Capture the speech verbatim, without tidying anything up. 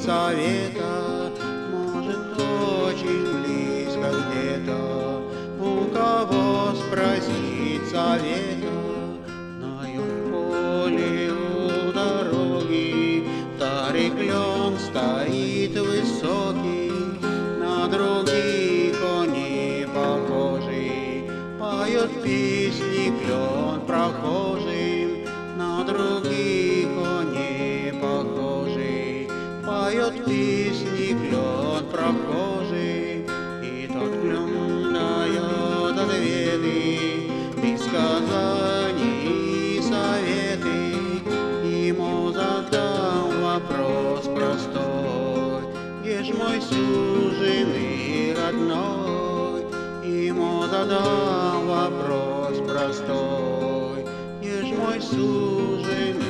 совета, может, очень близко где-то у кого спросить совета. Знаю, в поле у дороги старый клен стоит высокий, на других он не похожий, поет песни клен прохожим, на других он не похожий, поет песни клен прохожий. И тот клен дает ответы, без сказаний и советы. Ему задам вопрос простой: где ж мой суженый родной? Ему задам вопрос простой: где ж мой суженый